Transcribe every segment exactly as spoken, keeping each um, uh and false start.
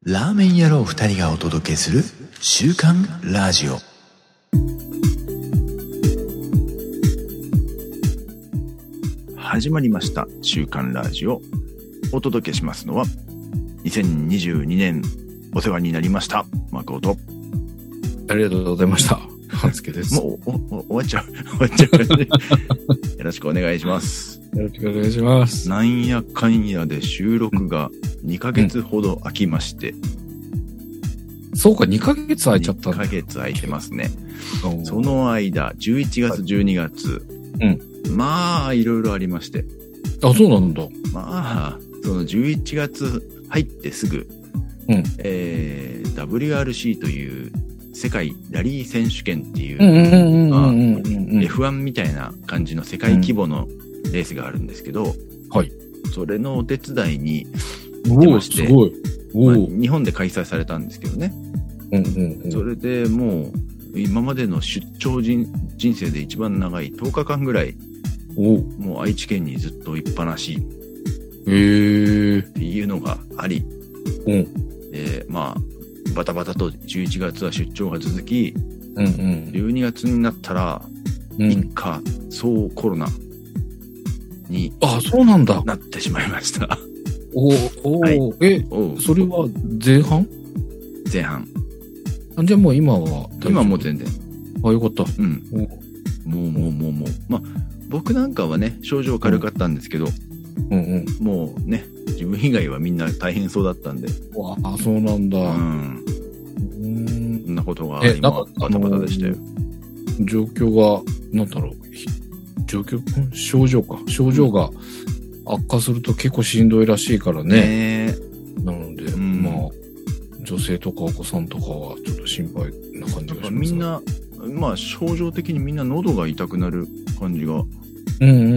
ラーメン野郎二人がお届けする週刊ラジオ。始まりました週刊ラジオ。お届けしますのはにせんにじゅうにねんお世話になりました誠。 ありがとうございました。半助です。 もうおお終わっちゃう終わっちゃうよろしくお願いします。 よろしくお願いします。 なんやかんやで収録がにかげつほど空きまして、 うん、そうかにかげつ空いちゃったんだ。 にかげつ空いてますね。その間じゅういちがつじゅうにがつ、うん、まあいろいろありまして。 あ、そうなんだ。 まあそのじゅういちがつ入ってすぐ、うん、えー、ダブリューアールシー という世界ラリー選手権っていう エフワン みたいな感じの世界規模のレースがあるんですけど、うん、はい、それのお手伝いに行ってまして、 すごい、 まあ、日本で開催されたんですけどね、 うんうんうん、 それでもう今までの出張 人, 人生で一番長いとおかかんぐらい、もう愛知県にずっと行っぱなしっていうのがあり、うん、でまあバタバタとじゅういちがつは出張が続き、うんうん、じゅうにがつになったら一家総コロナになってしまいました。 おお、はい、えおそれは前半前半あ、じゃあもう今は今はもう全然、 あ、よかった、うん、 もうもうもうもうまあ僕なんかはね症状軽かったんですけど、うんうんうん、もうね自分以外はみんな大変そうだったんで。 わあ、そうなんだ。うん。 うーん、そんなことが今バタバタでしたよ。 状況がなんだろう、状況症状か症状が悪化すると結構しんどいらしいからね。ね、なので、うん、まあ女性とかお子さんとかはちょっと心配な感じがします。 みんなまあ症状的にみんな喉が痛くなる感じが。 うんうんうんうん、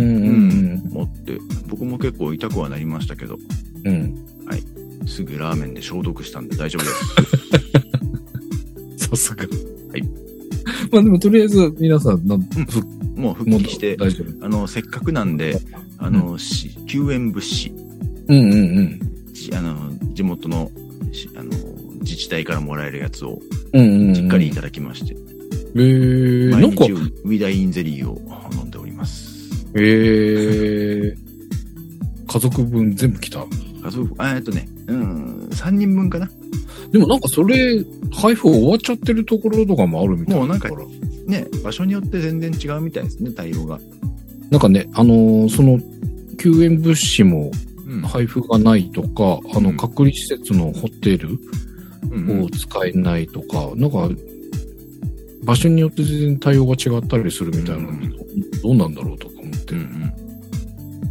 持って僕も結構痛くはなりましたけど、うん、はい、すぐラーメンで消毒したんで大丈夫です。 さすが。はい。まあでもとりあえず皆さんなん、うん、 もう復帰して大丈夫。あのせっかくなんであの、うん、救援物資、うんうんうん、あの地元のあの自治体からもらえるやつをしっかりいただきまして、うんうんうん、毎日ウィダインゼリーを飲んでおります。 えー、家族分全部来た。 家族、えっとね、うん、さんにんぶんかな。 でもなんかそれ、配布終わっちゃってるところとかもあるみたいな。もうなんか、 ね、場所によって全然違うみたいですね、対応が。 なんかね、あのー、その、救援物資も配布がないとか、うん、あの、隔離施設のホテルを使えないとか、うん、なんか、場所によって全然対応が違ったりするみたいなので、うん、どうなんだろうとか思って。うんうん、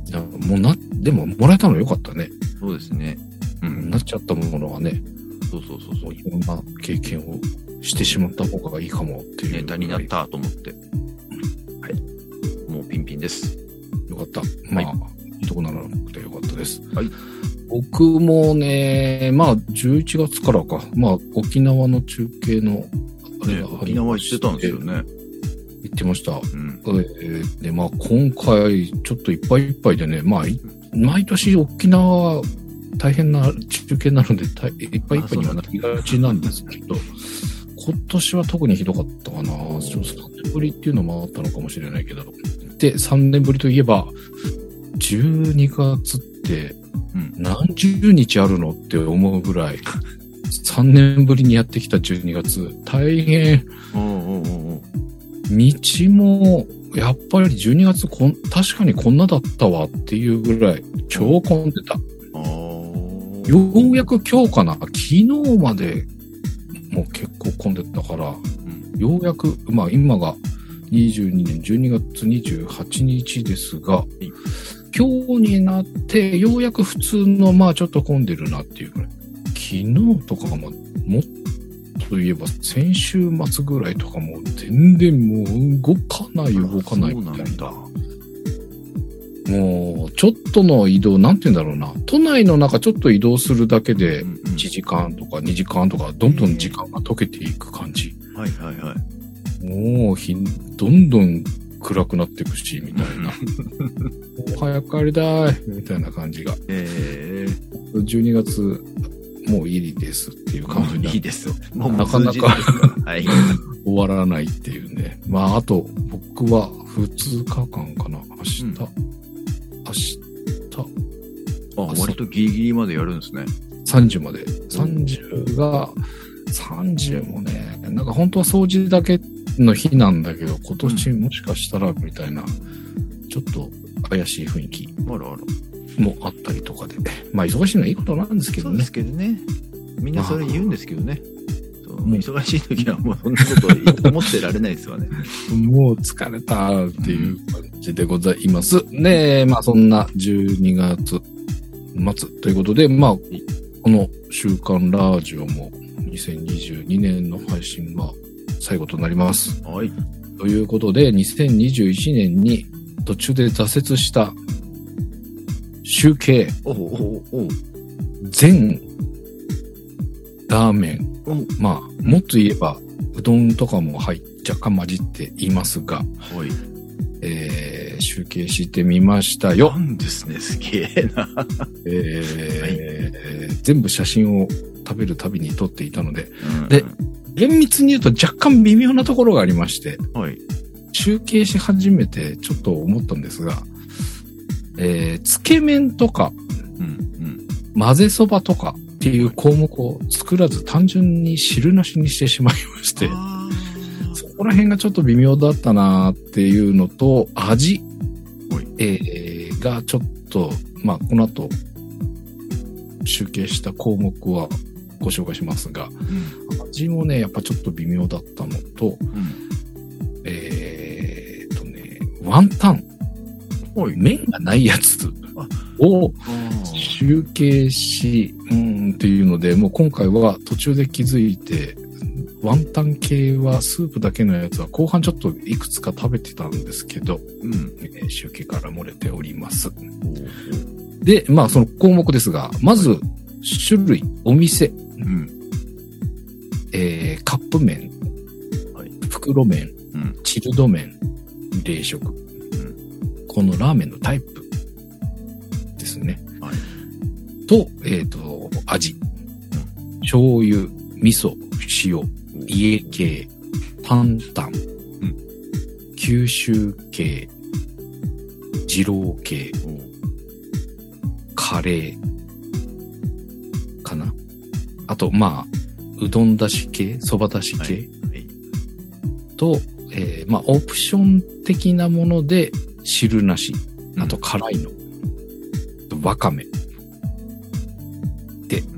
いやもうな、でももらえたのよかったね。 そうですね。 うん。なっちゃったものはね。 そうそうそうそう。 いろんな経験をしてしまった方がいいかもっていう。 ネタになったと思って。うん、はい。もうピンピンです。 よかった。まあ、はい、いいとこならなくてよかったです。はい。僕もね、まあじゅういちがつからか、まあ沖縄の中継のあれが、ね、沖縄行ってたんですよね。 行ってました。うん、えー、で、まあ今回ちょっといっぱいいっぱいでね、まあ毎年沖縄大変な中継になるんで、いっぱいいっぱいにはなりがちなんですけど、今年は特にひどかったかな。ちょっとさんねんぶりっていうのもあったのかもしれないけど。で、さんねんぶりといえば、じゅうにがつって何十日あるのって思うぐらい、さんねんぶりにやってきたじゅうにがつ、大変。おうおうおう、道も、やっぱりじゅうにがつこん、確かにこんなだったわっていうぐらい、超混んでた。ようやく今日かな、昨日までもう結構混んでたから、うん、ようやく、まあ今がにじゅうにねんじゅうにがつにじゅうはちにちですが、うん、今日になってようやく普通の、まあちょっと混んでるなっていうぐらい。昨日とかも、もっと言えば先週末ぐらいとかも全然もう動かない動かないみたいな。そうなんだ。もうちょっとの移動、なんて言うんだろうな、都内の中ちょっと移動するだけでいちじかんとかにじかんとかどんどん時間が溶けていく感じ。はいはいはい。もうひどんどん暗くなっていくしみたいな。もう早く帰りたいみたいな感じが。えー、じゅうにがつもういいですっていう感じにいいです。もうなかなかはい、 終わらないっていうね。まあ、あと、僕はふつかかんかな。明日、うん、明日。 あ、割とギリギリまでやるんですね。 さんじゅうまで。さんじゅうが、さんじゅうもね、なんか本当は掃除だけの日なんだけど、今年もしかしたらみたいな、ちょっと怪しい雰囲気もあったりとかで、まあ忙しいのはいいことなんですけどね。そうですけどね。みんなそれ言うんですけどね。そう忙しい時はもうそんなこと思ってられないですわね。 もう疲れたっていう感じでございます。で、まあそんなじゅうにがつ末ということで、まあ、この週刊ラジオもにせんにじゅうにねんの配信が最後となります。 はい。 ということで、にせんにじゅういちねんに途中で挫折した集計。 おうおうおう。 全ラーメン。まあ、もっと言えば、うどんとかも入っ若干混じっていますが、 はい。 えー、集計してみましたよ。 なんですね、すげえな。 えーはい、全部写真を食べるたびに撮っていたので、 うん、 で、厳密に言うと若干微妙なところがありまして、 はい、 集計し始めてちょっと思ったんですが、えー、つけ麺とか、 うんうん、 混ぜそばとかっていう項目を作らず単純に汁なしにしてしまいまして、そこら辺がちょっと微妙だったなっていうのと、味、えー、がちょっと、まあ、この後、集計した項目はご紹介しますが、うん、味もね、やっぱちょっと微妙だったのと、うん、えーとね、ワンタン、麺がないやつを集計し、うーんっていうので、もう今回は途中で気づいて、ワンタン系はスープだけのやつは後半ちょっといくつか食べてたんですけど、 うんえー、集計から漏れております。で、まあその項目ですが、まず種類、お店、 うんえー、カップ麺、 はい、 袋麺、 うん、 チルド麺、冷食、うん、このラーメンのタイプですね。 はい、 と、えっと、味、うん、醤油、味噌、塩、家系、担々、 うん、 九州系、二郎系、カレーかな。あと、まあ、うどんだし系、そばだし系、はいはい、と、えー、まあ、オプション的なもので汁なし、あと辛いの、うん、わかめで、うん、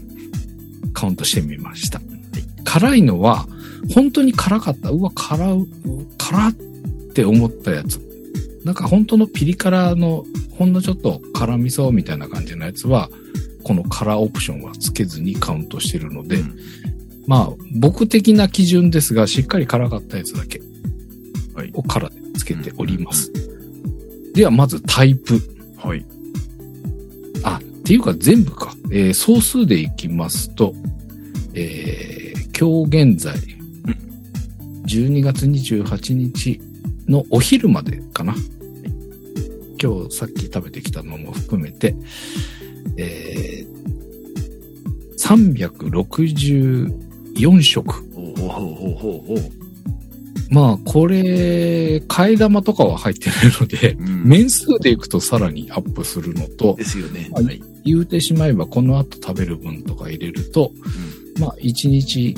カウントしてみました。辛いのは、本当に辛かった。うわ、辛う、辛って思ったやつ。なんか本当のピリ辛の、ほんのちょっと辛味噌みたいな感じのやつは、この辛オプションはつけずにカウントしてるので、うん、まあ、僕的な基準ですが、しっかり辛かったやつだけを辛でつけております。うん、では、まずタイプ。 はい。 あ、っていうか全部か。えー、総数でいきますと、えー今日現在、じゅうにがつにじゅうはちにちのお昼までかな。今日さっき食べてきたのも含めて、えー、さんびゃくろくじゅうよんしょく。 おおおおおまあ、これ、替え玉とかは入ってないので、うん、面数でいくとさらにアップするのと、 ですよね。 まあ、言うてしまえば、この後食べる分とか入れると、うん、まあ、いちにち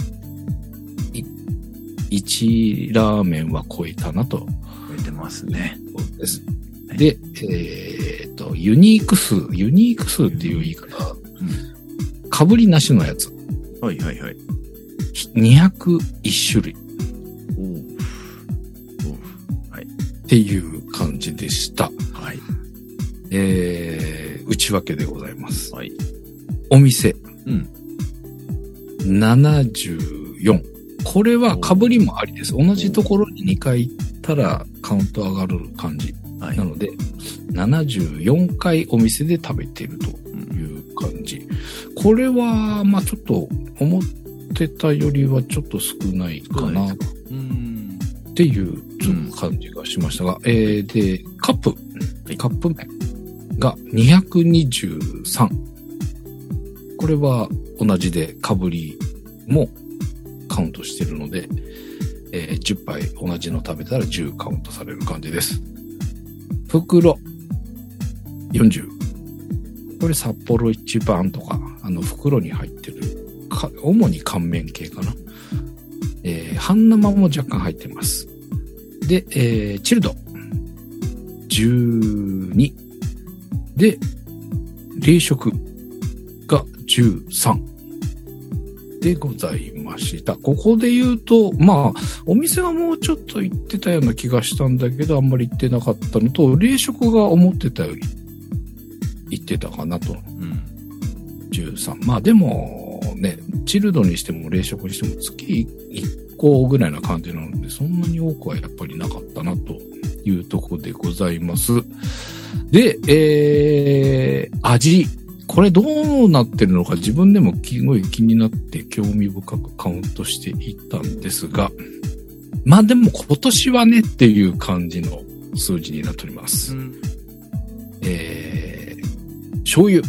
いちラーメンは超えたなと。超えてますね。 そうです。はい、で、えっと、ユニーク数、ユニーク数っていう言い方、うん、かぶりなしのやつ。 はいはいはい。 にひゃくいちしゅるい。 おお。はい。 っていう感じでした。 はい。 えー、内訳でございます。 はい。 お店。 うん。 ななじゅうよん。これは被りもありです。同じところににかい行ったらカウント上がる感じ。 はい、 なので、ななじゅうよんかいお店で食べてるという感じ。うん、これは、まあちょっと思ってたよりはちょっと少ないかな。 うんっていうちょっと感じがしましたが、うん、えー、で、カップ、はい、カップ麺がにひゃくにじゅうさん。これは同じでかぶりもカウントしてるので、えー、じゅっぱい同じの食べたらじゅうカウントされる感じです。袋よんじゅう。これ札幌一番とか、あの袋に入ってる、か主に乾麺系かな。えー、半生も若干入ってます。で、えー、チルドじゅうに。で、冷食がじゅうさんでございました。ここで言うと、まあ、お店はもうちょっと行ってたような気がしたんだけど、あんまり行ってなかったのと、冷食が思ってたより行ってたかなと。うん、じゅうさん。まあでも、ね、チルドにしても冷食にしても月いっこぐらいな感じなので、そんなに多くはやっぱりなかったなというところでございます。で、えー、味。これどうなってるのか自分でもすごい気になって興味深くカウントしていったんですが、まあでも今年はねっていう感じの数字になっております。うん、えー、醤油。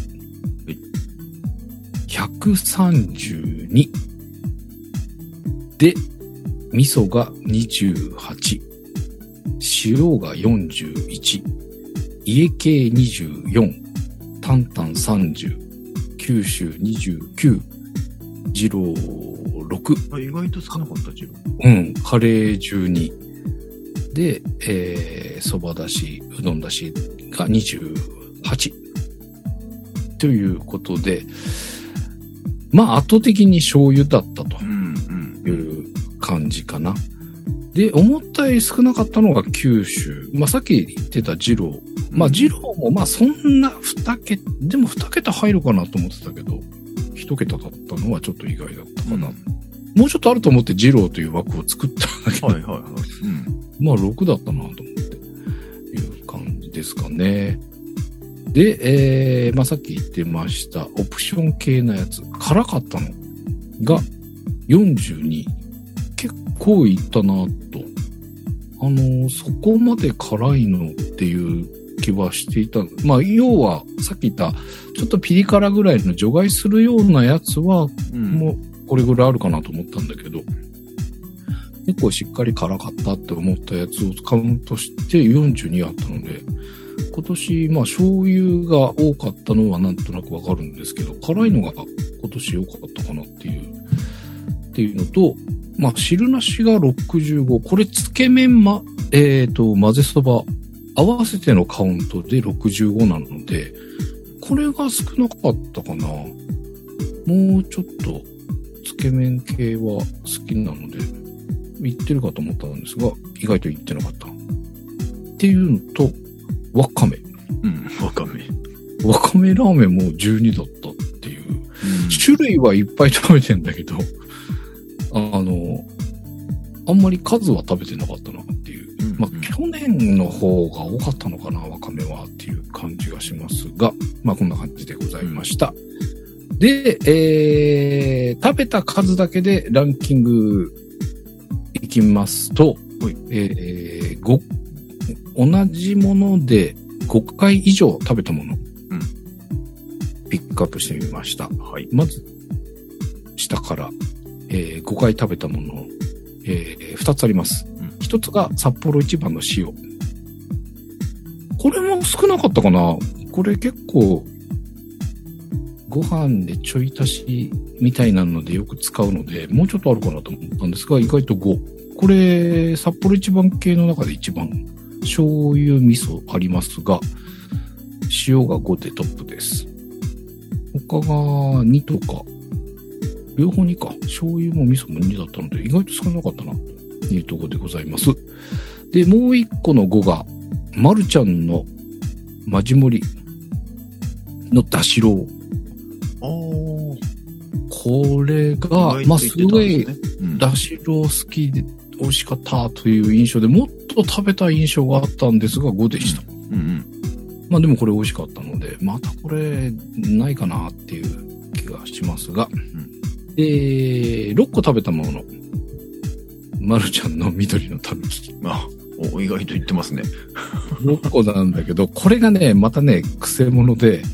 ひゃくさんじゅうに。で、味噌がにじゅうはち。塩がよんじゅういち。家系にじゅうよん。タンタンさんじゅう。九州にじゅうきゅう。二郎ろく。 あ、意外と少なかった、二郎。 うん。カレーじゅうに。で、えー、蕎麦だし、うどんだしがにじゅうはち。ということで、まあ圧倒的に醤油だったという感じかな。で、思ったより少なかったのが九州。まあさっき言ってた二郎。まあ二郎もまあそんな二桁、でも二桁入るかなと思ってたけど、一桁だったのはちょっと意外だったかな。うん、もうちょっとあると思って二郎という枠を作ったんだけど、はいはいはい。うん、まあろくだったなと思っていう感じですかね。で、えー、まあ、さっき言ってました、オプション系のやつ、辛かったのがよんじゅうに。結構いったなと。あのー、そこまで辛いのっていう気はしていた。まあ、要は、さっき言った、ちょっとピリ辛ぐらいの除外するようなやつは、うん、もう、これぐらいあるかなと思ったんだけど、結構しっかり辛かったって思ったやつをカウントしてよんじゅうにあったので、今年、まあ、醤油が多かったのはなんとなくわかるんですけど、辛いのが今年多かったかなっていう、っていうのと、まあ、汁なしがろくじゅうご。これ、つけ麺ま、えっと、混ぜそば、合わせてのカウントでろくじゅうごなので、これが少なかったかな。もうちょっと、つけ麺系は好きなので、いってるかと思ったんですが、意外といってなかった。っていうのと、わかめ。 うん、わかめ。 わかめラーメンもじゅうにだったっていう。うん、種類はいっぱい食べてんだけど、あの、あんまり数は食べてなかったなっていう。うんうん、まあ、去年の方が多かったのかな、わかめはっていう感じがしますが、まあ、こんな感じでございました。うん、で、えー、食べた数だけでランキングいきますと、えー、ご、同じものでごかい以上食べたもの、うん、ピックアップしてみました。はい、まず、下から、えー、ごかい食べたもの、えー、ふたつあります。うん、ひとつが札幌一番の塩。これも少なかったかな。これ結構、ご飯でちょい足しみたいなのでよく使うので、もうちょっとあるかなと思ったんですが、意外とご。これ、札幌一番系の中で一番。醤油味噌ありますが、塩がごでトップです。他がにとか、両方にか、醤油も味噌もにだったので、意外と少なかったな、というところでございます。で、もう一個のごが、まるちゃんのマジ盛りのだしろう。 あー。 これが、まあ、すごい、だしろう好きで、美味しかったという印象で、もっと食べたい印象があったんですがごでした。うんうん、まあでもこれ美味しかったので、またこれないかなっていう気がしますが、うん、で、ろっこ食べたもの。まるちゃんの緑のたぬき。 あ、お、意外と言ってますね。 ろっこなんだけど、これがね、またね、癖者で、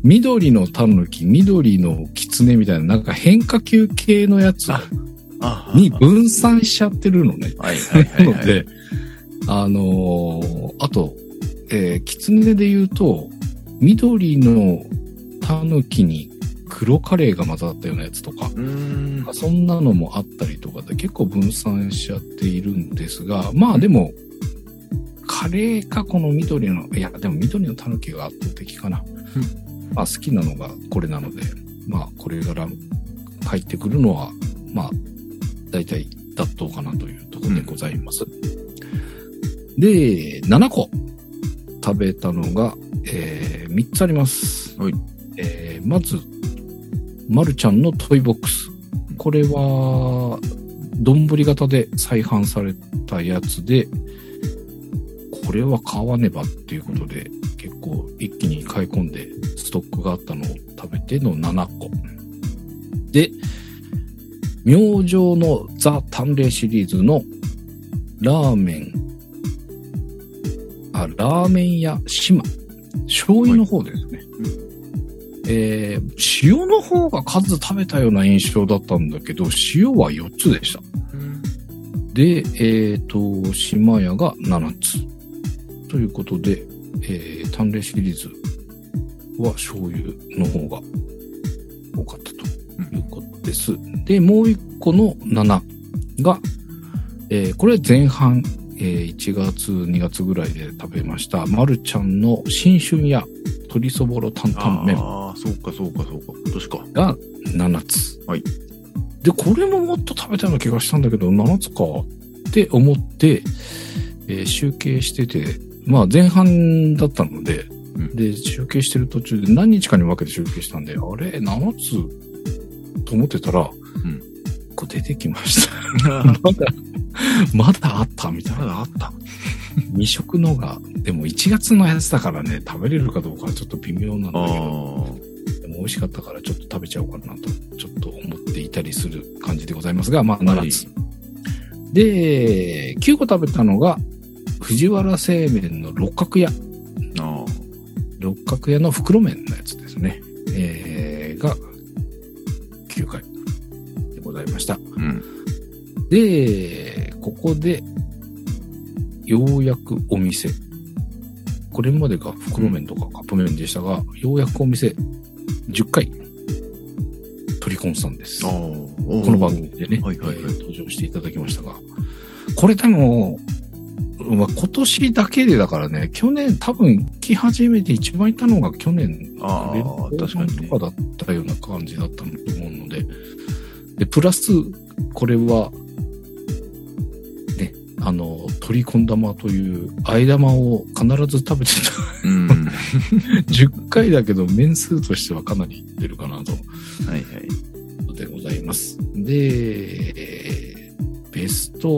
緑のタヌキ、緑のキツネみたいな、なんか変化球系のやつに分散しちゃってるのね。 はいはいはい、はい。 なので、あのー、あと、えー、キツネで言うと、緑のタヌキに黒カレーが混ざったようなやつとか、 うーん、 そんなのもあったりとかで結構分散しちゃっているんですが、まあでも、カレーかこの緑の、いやでも緑のタヌキが圧倒的かな。うん、まあ好きなのがこれなので、まあこれから入ってくるのは、まあ大体妥当かなというところでございます。うん、で、ななこ食べたのが、えー、みっつあります。 はい。 えー、まず、まるちゃんのトイボックス。これは、丼型で再販されたやつで、これは買わねばっていうことで、結構一気に買い込んでストックがあったのを食べてのななこ。で、明星のザ・淡麗シリーズのラーメン、あ、ラーメン屋島。醤油の方ですね。はい、えー、塩の方が数食べたような印象だったんだけど、塩はよっつでした。うん、で、えっと、島屋がななつ。ということで、えー、淡麗シリーズは醤油の方が多かったということです。うん、で、もう一個のななが、えー、これ前半、えー、いちがつ、にがつぐらいで食べました、まるちゃんの新春屋鶏そぼろ担々麺。 ああ、そうかそうかそうか、今年か。 がななつ。 はい。 で、これももっと食べたような気がしたんだけど、ななつかって思って、えー、集計してて、まあ前半だったので、うん、で、集計してる途中で何日かに分けて集計したんで、あれ、ななつと思ってたら、うん、こう出てきました。まだ、まだあったみたいな。 まだあった。 に食のが、でもいちがつのやつだからね、食べれるかどうかはちょっと微妙なんだけど、でも美味しかったからちょっと食べちゃおうかなと、ちょっと思っていたりする感じでございますが、まあななつ。はい、で、きゅうこ食べたのが、藤原製麺の六角屋。 あ六角屋の袋麺のやつですね。えー、が、きゅうかいでございました。 うん、 で、ここで、ようやくお店。これまでが袋麺とかカップ麺でしたが、うん、ようやくお店、じゅっかい、トリコンさんです。この番組でね、はいはいはい、えー、登場していただきましたが、これでも、まあ、今年だけでだからね、去年多分来始めて一番いたのが去年、 ああ、確かにね。 とかだったような感じだったと思うので、で、プラス、これは、ね、あの、鶏こん玉という、あえ玉を必ず食べてた。うん、じゅっかいだけど、面数としてはかなりいってるかなと。 はいはい。 でございます。で、ベスト、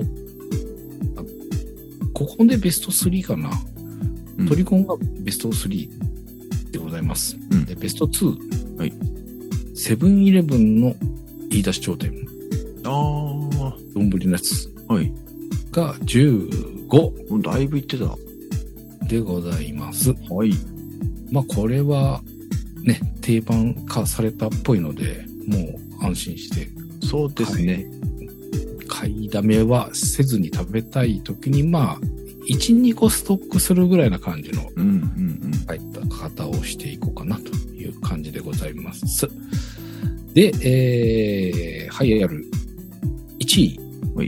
ここでベストスリーかな。うん、トリコンがベストスリーでございます。うん、でベストツー。 はい。 セブンイレブンの飯田市商店。 ああ。 丼のやつ。 はい。 がじゅうご。 だいぶいってた。 でございます。 はい。 まあこれは、ね、定番化されたっぽいので、もう安心して。 そうですね。 買いだめはせずに食べたいときに、まあ、いち、にこストックするぐらいな感じの、 うんうんうん。 入った方をしていこうかなという感じでございます。で、えー、栄えあるいちい。 はい。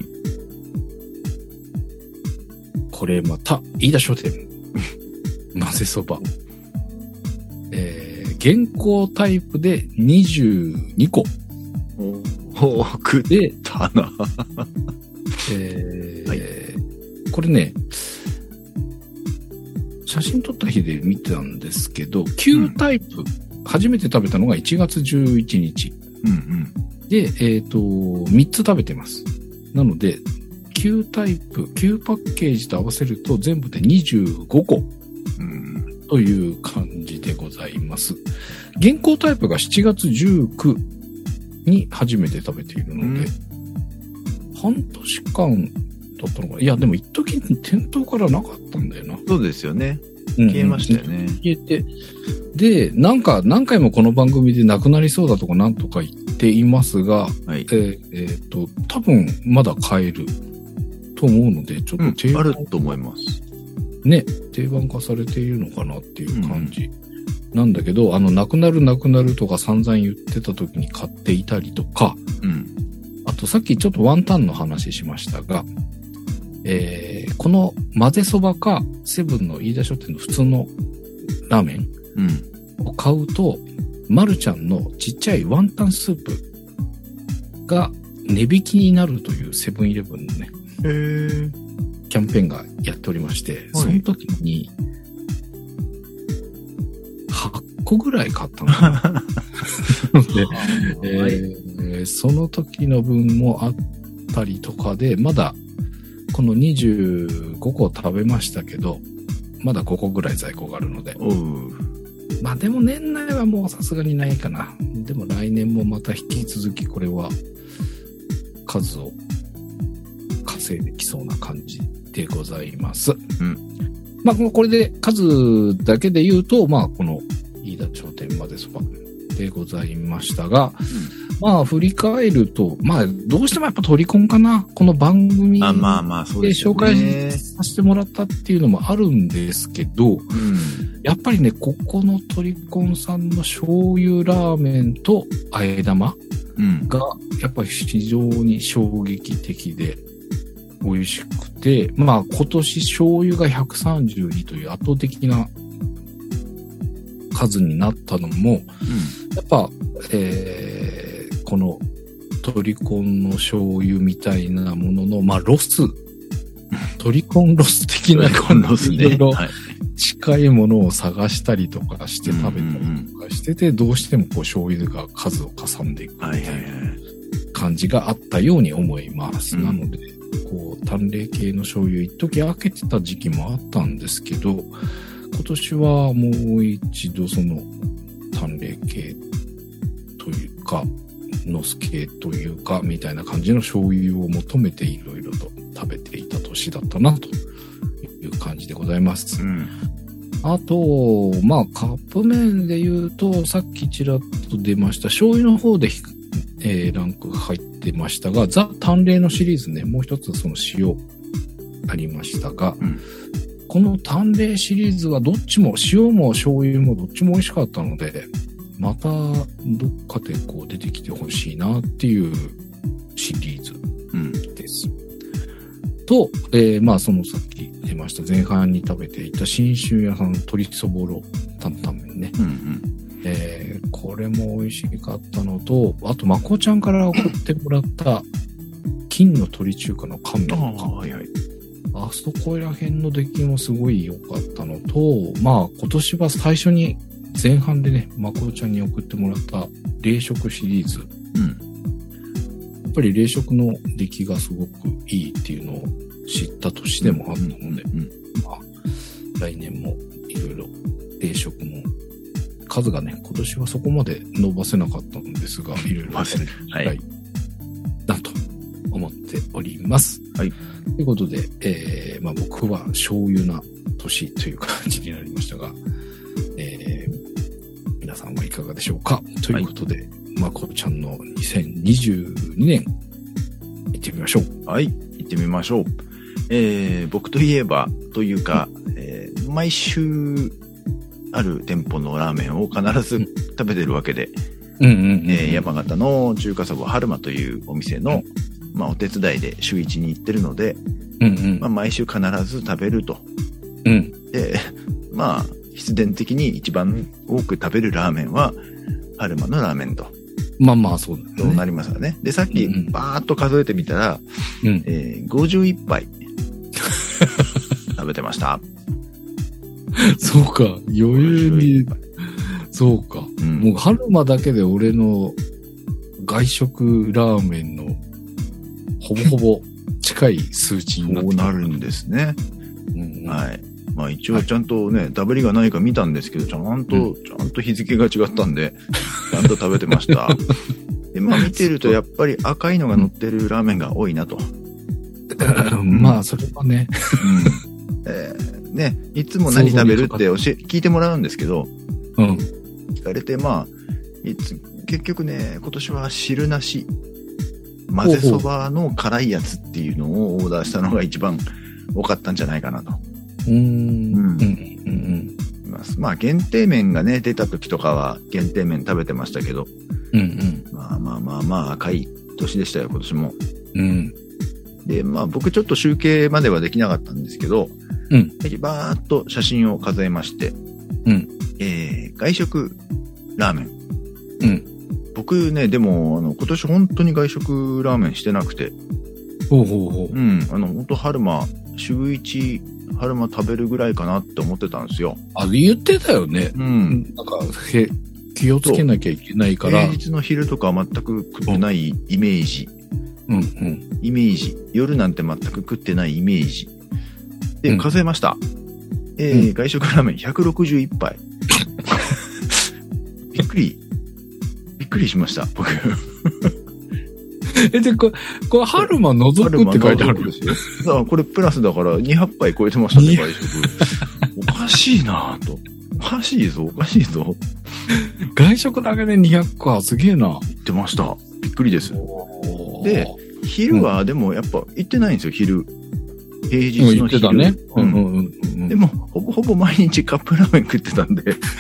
これまた、飯田商店。混ぜそば。えー、現行タイプでにじゅうにこ。 多く出たな。 えーはい、これね、写真撮った日で見てたんですけど、旧タイプ、うん、初めて食べたのがいちがつじゅういちにち。 うんうん、 で、えっと、みっつ食べてます。なので、旧タイプ、旧パッケージと合わせると全部でにじゅうごこ。 うん、 という感じでございます。現行タイプがしちがつじゅうくに初めて食べているので、うん、半年間だったのかな。いや、でも一時店頭からなかったんだよな。 そうですよね。 消えましたよね。 消えて、で、なんか何回もこの番組でなくなりそうだとかなんとか言っていますが、 はい、 えーえー、と、多分まだ買えると思うので、ちょっと定番、 うん、あると思います。 ね、定番化されているのかなっていう感じなんだけど、うん、あの、なくなるなくなるとか散々言ってた時に買っていたりとか、 うん、 あとさっきちょっとワンタンの話しましたが、えー、この混ぜそばかセブンの飯田書店の普通のラーメンを買うと、マルちゃんのちっちゃいワンタンスープが値引きになるというセブンイレブンのね、 へー、 キャンペーンがやっておりまして、はい、その時にはっこぐらい買ったのかなで、えー、その時の分もあったりとかで、まだこのにじゅうごこ食べましたけど、まだごこぐらい在庫があるので。 おう、 まあでも年内はもうさすがにないかな。でも来年もまた引き続きこれは数を稼いできそうな感じでございます。 うん。 まあこれで数だけで言うと、まあこの飯田商店までそばでございましたが、うん、まあ振り返ると、まあどうしてもやっぱトリコンかな。この番組で紹介させてもらったっていうのもあるんですけど、うん、やっぱりね、ここのトリコンさんの醤油ラーメンとあえ玉がやっぱり非常に衝撃的で美味しくて、まあ今年醤油がひゃくさんじゅうにという圧倒的な数になったのも、うん、やっぱ、えー、このトリコンの醤油みたいなものの、まあロス、トリコンロス的な感じで、いろいろ近いものを探したりとかして食べたりとかしてて、どうしてもこう醤油が数をかさんでいくみたいな感じがあったように思います。なので、こう、淡麗系の醤油一時開けてた時期もあったんですけど、今年はもう一度その淡麗系というか、ノス系というか、みたいな感じの醤油を求めていろいろと食べていた年だったな、という感じでございます。うん、あと、まあ、カップ麺で言うと、さっきちらっと出ました、醤油の方で、えー、ランクが入ってましたが、ザ・淡麗のシリーズね、もう一つその塩ありましたが、うん、この淡麗シリーズはどっちも、塩も醤油もどっちも美味しかったので、またどっかでこう出てきてほしいなっていうシリーズです。うん、と、えー、まあそのさっき出ました前半に食べていた新春屋さんの鶏そぼろ担々麺ね。うんうん、えー、これも美味しかったのと、あとまこちゃんから送ってもらった金の鶏中華の乾麺とか。はいはい、あそこら辺の出来もすごい良かったのと、まあ今年は最初に前半でね、まこちゃんに送ってもらった冷食シリーズ。うん、やっぱり冷食の出来がすごくいいっていうのを知った年でもあったので、うんうんうん、まあ来年もいろいろ冷食も数がね、今年はそこまで伸ばせなかったんですが、いろいろ伸ばせるはいだと思っております。はい。ということで、えー、まあ僕は醤油な年という感じになりましたが、えー、皆さんはいかがでしょうかということで、はい、まこちゃんのにせんにじゅうにねん行ってみましょう。 はい、行ってみましょう。えー、僕といえばというか、うん、えー、毎週ある店舗のラーメンを必ず食べてるわけで、うんうんうんうん、えー、山形の中華そば春馬というお店の、うん、まあお手伝いで週一に行ってるので、うんうん、まあ毎週必ず食べると。うん、で、まあ必然的に一番多く食べるラーメンは春馬のラーメンと。 まあまあそうだね。 そうなりますよね。で、さっきバーッと数えてみたら、うん、えー、ごじゅういっぱい食べてました。 そうか、余裕に、そうか、うん。もう春馬だけで俺の外食ラーメンのほぼほぼ近い数値になってそうなるんですね。うんうん、はい。まあ一応ちゃんとね、はい、ダブりがないか見たんですけど、ちゃんと、うん、ちゃんと日付が違ったんで、ちゃんと食べてました。で、まあ見てるとやっぱり赤いのが乗ってるラーメンが多いなと。 うん、まあそれはね。 うん、えーね、いつも何食べるって教え、聞いてもらうんですけど、 うん。 聞かれて、まあ、いつ、結局ね、今年は汁なし、混ぜそばの辛いやつっていうのをオーダーしたのが一番多かったんじゃないかなと。 うーん。うん。うんうんまあ、限定麺がね、出た時とかは限定麺食べてましたけど、 うんうん。 まあまあまあまあ、赤い年でしたよ、今年も。 うん。 で、まあ僕ちょっと集計まではできなかったんですけど、 うん。 バーっと写真を数えまして、 うん。 えー、外食ラーメン。 うん。 僕ね、でも、あの、今年本当に外食ラーメンしてなくて。 ほうほうほう。 うん。あの、本当春馬、週一、春馬食べるぐらいかなって思ってたんですよ。 あ、言ってたよね。 うん。 なんか、へ、気をつけなきゃいけないから。 平日の昼とかは全く食ってないイメージ。 うんうん。 イメージ。夜なんて全く食ってないイメージ。で、 うん、 数えました。えーうん、外食ラーメンひゃくろくじゅういっぱい。びっくり。びっくりしました、僕。 え、で、これ、これ、春馬除くって書いてあるんですよ。 だからこれプラスだからにひゃっぱい超えてましたね、外食。おかしいなぁと。おかしいぞ、おかしいぞ。 外食だけでにひゃっか、すげえな。 行ってました。びっくりです。で、昼はでもやっぱ行ってないんですよ、昼。平日の昼。 だね。 うんうんうん。でも、ほぼほぼ毎日カップラーメン食ってたんで。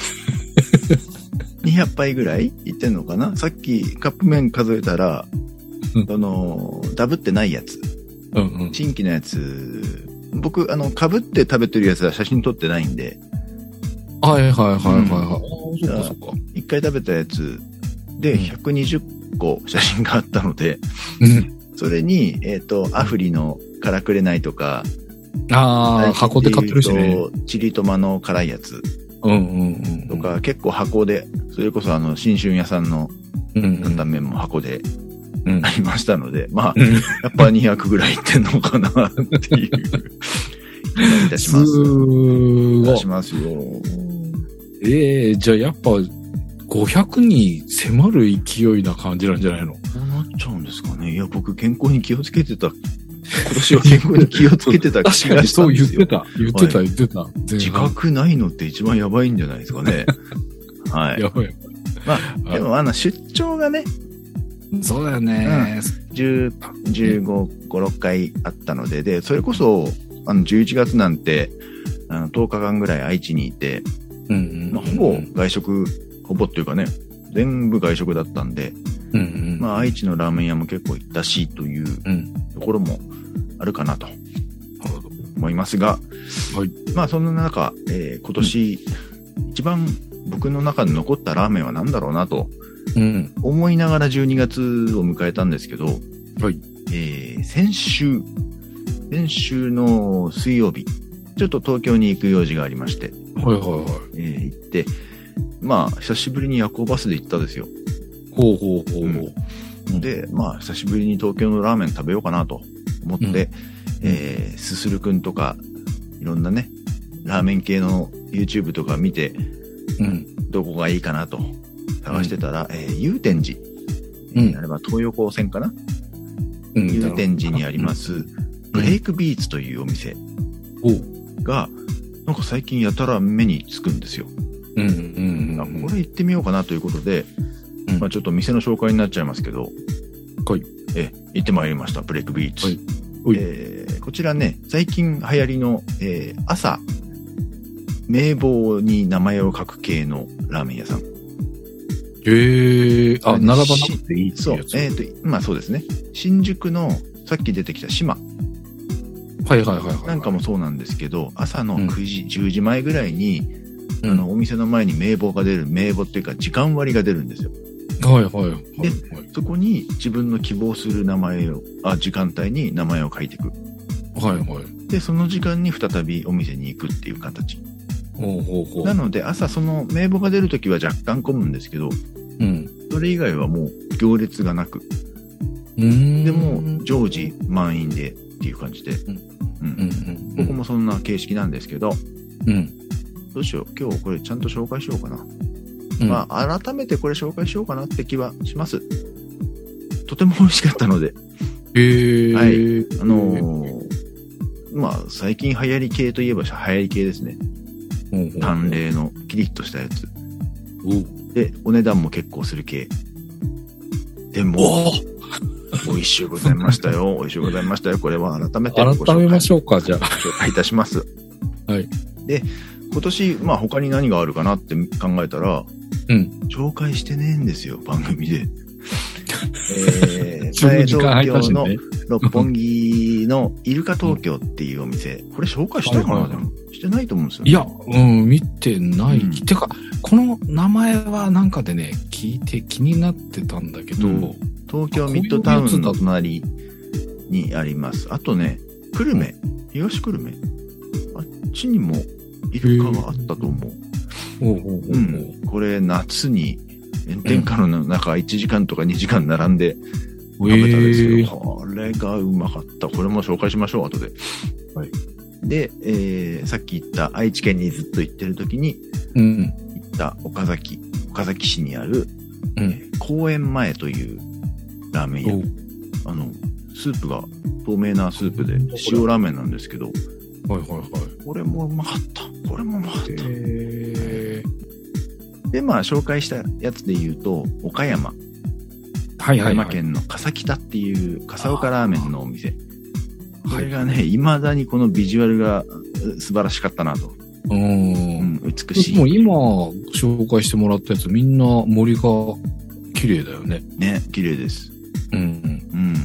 にひゃっぱいぐらい行ってんのかな。さっきカップ麺数えたら、うん、あの、ダブってないやつ。 うんうん。 新規のやつ。僕、あの、被って食べてるやつは写真撮ってないんで。 はいはいはいはいはい。うん、 そっかそっか。一回食べたやつでひゃくにじゅっこ写真があったので、うん、それに、えっと、アフリのからくれないとか、 ああ、箱で買ってるしね。 チリトマの辛いやつ。 うんうんうん。 とか、結構箱で、それこそあの、新春屋さんの担々麺も箱でありましたので、うん、まあ、うん、やっぱにひゃくぐらいいってんのかなっていう気がいたします。 すごい。 しますよ。 ええー、じゃあやっぱごひゃくに迫る勢いな感じなんじゃないの？ そうなっちゃうんですかね。いや、僕健康に気をつけてた。今年は健康に気をつけてた気がしたんですよ。 そう言ってた。言ってた、言ってた。 自覚ないのって一番やばいんじゃないですかね。はい。 やばい。 まあ、でもあの、出張がね。 そうだよね。 うん、じゅう、じゅうご、ご、ろっかいあったので、で、それこそ、あの、じゅういちがつなんて、あの、とおかかんぐらい愛知にいて、 うんうんまあ、ほぼ外食、ほぼっていうかね、全部外食だったんで、 うんうん、 まあ、愛知のラーメン屋も結構行ったし、というところもあるかなと思いますが、 はい、 まあ、そんな中、えー、今年、うん、一番僕の中で残ったラーメンは何だろうなと、思いながらじゅうにがつを迎えたんですけど、 はいえー、先週、先週の水曜日、ちょっと東京に行く用事がありまして、 はいはいはい。 えー、行って、まあ、久しぶりに夜行バスで行ったんですよ。 ほうほうほう。 うん、で、まあ、久しぶりに東京のラーメン食べようかなと思って、うん、えー、すするくんとか、いろんなね、ラーメン系の YouTube とか見て、 うん、 どこがいいかなと探してたら、うん、えー、祐天寺。 うん、 あれば東横線かな、 うん、 祐天寺にあります、うん、ブレイクビーツというお店が、なんか最近やたら目につくんですよ。 うんうんうん、 これ行ってみようかなということで、うん、まあちょっと店の紹介になっちゃいますけど、 はい、 え行ってまいりました、ブレイクビーツ。 はいえー、こちらね、最近流行りの、えー、朝、名簿に名前を書く系のラーメン屋さん。 へえー、あ、並ばなくていいってそう、えっ、ー、と、まあそうですね。新宿の、さっき出てきた島。 はいはいはい、はい。 なんかもそうなんですけど、朝のくじ、うん、じゅうじまえぐらいに、 うん、 あの、お店の前に名簿が出る、名簿っていうか時間割が出るんですよ。 はいはいはい。 で、そこに自分の希望する名前を、あ、時間帯に名前を書いていく。 はいはい。 で、その時間に再びお店に行くっていう形。 ほうほうほう。 なので、朝その名簿が出るときは若干混むんですけど、 うん。 それ以外はもう行列がなく。 うーん。 でも、常時満員でっていう感じで。うん。うんうんうん。ここもそんな形式なんですけど、 うん。 どうしよう。今日これちゃんと紹介しようかな。うん、まあ、改めてこれ紹介しようかなって気はします。とても美味しかったので。 へー。 はい。あのー、 まあ、最近流行り系といえば流行り系ですね。淡麗のキリッとしたやつ。で、お値段も結構する系。でも、美味しゅうございましたよ。美味しゅうございましたよ。これは改めてご紹介。 改めましょうか、じゃあ。 紹介いたします。 はい。 で、今年、まあ他に何があるかなって考えたら、 うん。 紹介してねえんですよ、番組で。 えー、東京の六本木のイルカ東京っていうお店。これ紹介したかな、はいはいはい、してないと思うんですよ、ね。 いや、うん、見てない。うん、てか、この名前はなんかでね、聞いて気になってたんだけど、うん、 東京ミッドタウンの隣にあります。あとね、久留米、東久留米。あっちにもイルカがあったと思う。 おうおうおうおう、 うん、これ夏に炎天下の中いちじかんとかにじかん並んで食べたんですけど、えー、これがうまかった。これも紹介しましょう、後で。はい。で、えー、さっき言った愛知県にずっと行ってる時に、うん、行った岡崎、岡崎市にある、うん、えー、公園前というラーメン屋。あの、スープが透明なスープで塩ラーメンなんですけど、 はいはいはい。 これもうまかった。これもうまかった。へー。で、まあ、紹介したやつで言うと、岡山。はいはいはい。岡山県の笠北っていう笠岡ラーメンのお店。これがね、未だにこのビジュアルが素晴らしかったなと。うん、美しい。 もう今紹介してもらったやつ、みんな森が綺麗だよね。 ね、綺麗です。うん。うん。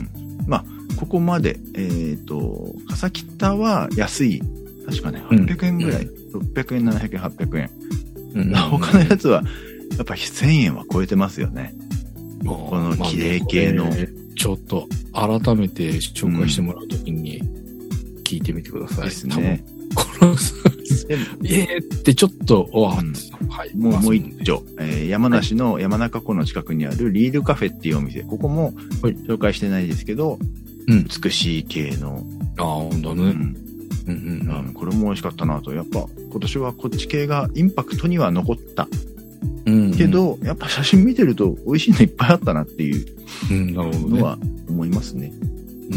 まあ、ここまで、えっと、笠北は安い。確かね、はっぴゃくえんぐらい。うん、ろっぴゃくえん、ななひゃくえん、はっぴゃくえん。うん、他のやつは、やっぱせんえんは超えてますよね。この綺麗系の。まあね、 ちょっと、改めて紹介してもらうときに、聞いてみてください。 ですね。 このサービス、ええってちょっと、わーって、 うん、はい。もう、もう一丁、えー、山梨の山中湖の近くにあるリールカフェっていうお店。ここも、紹介してないですけど、うん、美しい系の。 ああ、ほんとね。うんうんうんうん、これも美味しかったなと。やっぱ今年はこっち系がインパクトには残った。うんうん、けど、やっぱ写真見てると美味しいのいっぱいあったなっていうのは思いますね。うん、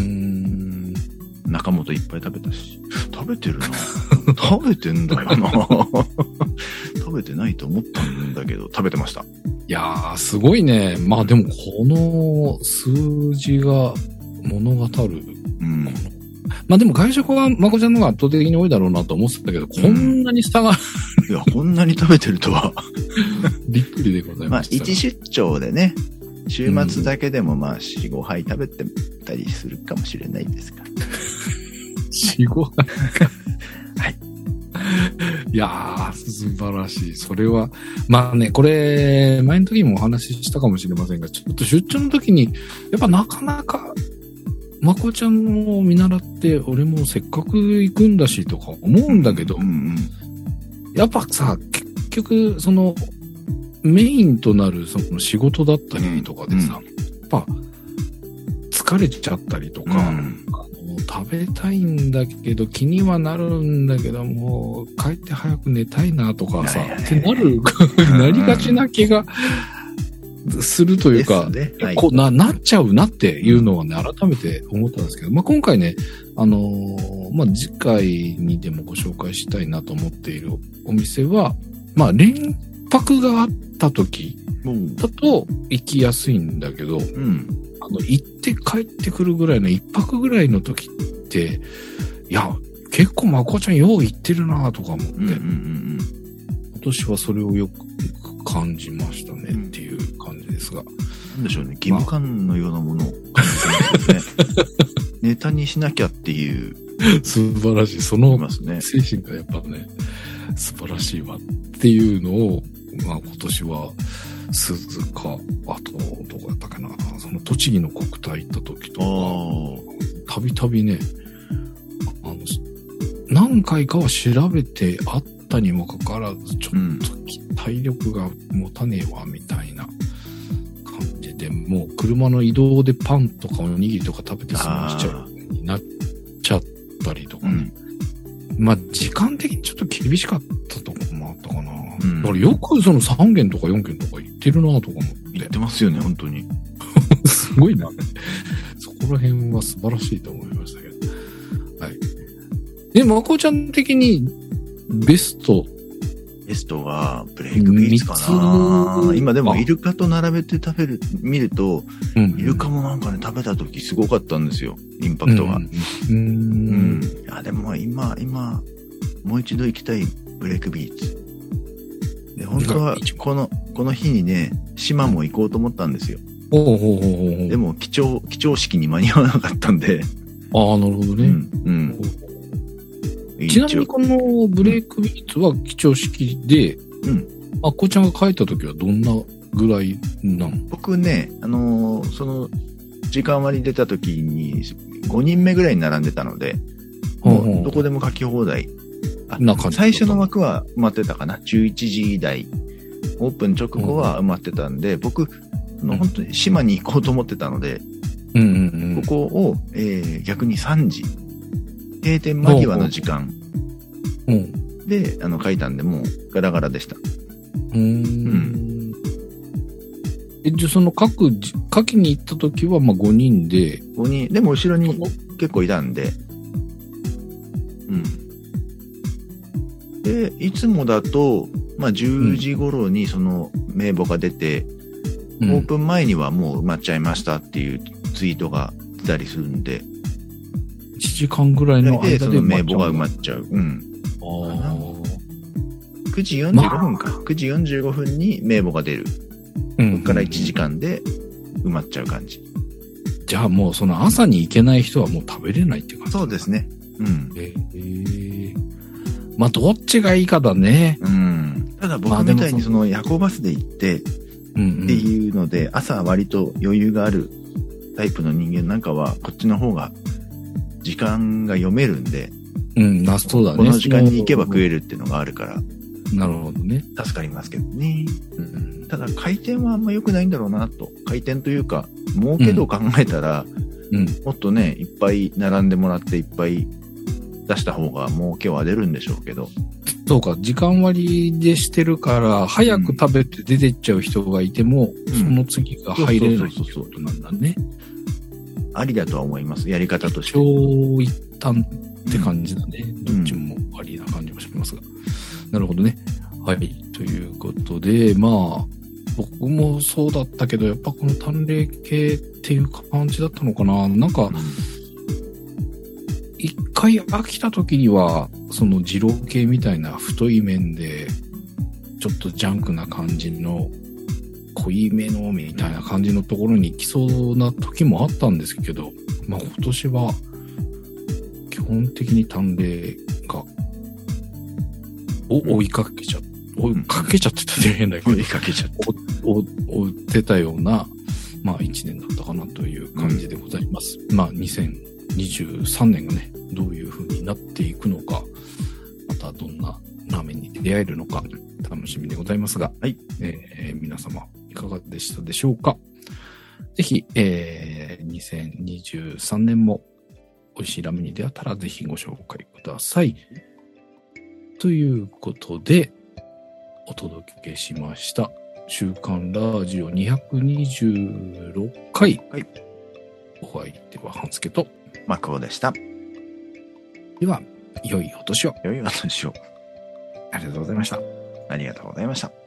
中本いっぱい食べたし。食べてるな。食べてんだよな。食べてないと思ったんだけど、食べてました。いやー、すごいね。まあでもこの数字が物語る。うん、まあでも外食はまこちゃんの方が圧倒的に多いだろうなと思ってたけど、こんなに差が、 うん、いや、こんなに食べてるとは。 びっくりでございました。 まあ、一出張でね、週末だけでもまあ、よん、ごはい食べてたりするかもしれないですから。 よん、ごはいはい。いやー、素晴らしい。それは、まあね、これ、前の時にもお話ししたかもしれませんが、ちょっと出張の時に、やっぱなかなか、まこちゃんを見習って、俺もせっかく行くんだしとか思うんだけど、うんうん、やっぱさ、結局、その、メインとなるその仕事だったりとかでさ、うん、やっぱ、疲れちゃったりとか、うん、あの食べたいんだけど、気にはなるんだけど、もう帰って早く寝たいなとかさ、ってなる、なりがちな気が、するというか、ね、はい、こうな、なっちゃうなっていうのはね、改めて思ったんですけど、まあ、今回ね、あのー、まあ、次回にでもご紹介したいなと思っているお店は、まあ、連泊があった時だと行きやすいんだけど、うん、あの、行って帰ってくるぐらいの一泊ぐらいの時って、いや、結構まこちゃんよう行ってるなとか思って、うんうんうん、今年はそれをよく感じましたねっていう感じですが。 なんでしょうね、義務感のようなものを感じてますね。ネタにしなきゃっていう。 素晴らしい。その精神がやっぱね、素晴らしいわっていうのを、まあ今年は、鈴鹿、あと、どこやったかな、その栃木の国体行った時とか、たびたびね、あの、何回かは調べてあったにもかかわらず、ちょっと体力が持たねえわ、みたいな感じで、もう車の移動でパンとかおにぎりとか食べて過ごしちゃうようになっちゃったりとかね。うん、まあ、時間的にちょっと厳しかったところもあったかな。うん、だからよくそのさんけんとかよんけんとか行ってるなとか思って。 行ってますよね、本当に。 すごいな。そこら辺は素晴らしいと思いましたけど。はい。 で、まこちゃん的にベストベストはブレイクビーツかな。今でもイルカと並べて食べる、見ると、うん、イルカもなんかね、食べた時すごかったんですよ。インパクトが。うん。うん、いや、でも今、今、もう一度行きたいブレイクビーツ。で、本当は、この、この日にね、島も行こうと思ったんですよ。 おうほうほうほう。 でも、記帳、記帳式に間に合わなかったんで。 ああ、なるほどね。うん。うんちなみにこのブレイクビーツは記帳式で、うん。あっこちゃんが書いた時はどんなぐらいなの？ 僕ね、あのー、その、時間割出た時にごにんめぐらいに並んでたので、もうどこでも書き放題。あ、最初の枠は埋まってたかな。じゅういちじ台。オープン直後は埋まってたんで、僕、その本当に島に行こうと思ってたので、うんうんうん、ここを、えー、逆にさんじ。閉店間際の時間で、あの、書いたんで、もうガラガラでした。うーん。うん、 え、じゃあその書く、書きに行った時は、まあごにんで。 ごにん、でも後ろに結構いたんで。うん。で、いつもだと、まあじゅうじ頃にその名簿が出て、うん、オープン前にはもう埋まっちゃいましたっていうツイートが出たりするんで、 いちじかんぐらいの間でその名簿が埋まっちゃう。うん。ああ。くじよんじゅうごふんか。まあ、くじよんじゅうごふんに名簿が出る。うん。ここからいちじかんで埋まっちゃう感じ。 じゃあもうその朝に行けない人はもう食べれないって感じ？ そうですね。うん。 えー、まあどっちがいいかだね。 うん。ただ僕みたいにその夜行バスで行って、っていうので、朝割と余裕があるタイプの人間なんかはこっちの方が時間が読めるんで、 うん、な、そうだね。 この時間に行けば食えるっていうのがあるから、 なるほどね。 助かりますけどね。うん、ただ回転はあんま良くないんだろうなと。回転というか、儲け度を考えたら、うん、もっとね、いっぱい並んでもらっていっぱい出した方が儲けは出るんでしょうけど。 そうか、時間割でしてるから、早く食べて出てっちゃう人がいても、うん、その次が入れないってことなんだね。 ありだとは思います。やり方として。 一長一短って感じだね。うん、どっちもありな感じもしますが。なるほどね。はい。ということで、まあ、僕もそうだったけど、やっぱこの淡麗系っていう感じだったのかな。なんか、一回飽きた時には、その二郎系みたいな太い麺で、ちょっとジャンクな感じの、濃いめのみたいな感じのところに行きそうな時もあったんですけど、まあ今年は基本的に淡麗がお追いかけちゃ追いかけちゃってたって変だけど、 追いかけちゃって追ってたようなまあ一年だったかなという感じでございます。うん、まあにせんにじゅうさんねんがねどういう風になっていくのか、またどんなラーメンに出会えるのか楽しみでございますが、はい、えー、皆様いかがでしたでしょうか。ぜひ、えー、にせんにじゅうさんねんも美味しいラーメンに出会ったらぜひご紹介ください。ということでお届けしました週刊ラジオにひゃくにじゅうろっかい、はい、お相手は半助とマクオでした。 では良いお年を。 良いお年を。 ありがとうございました。 ありがとうございました。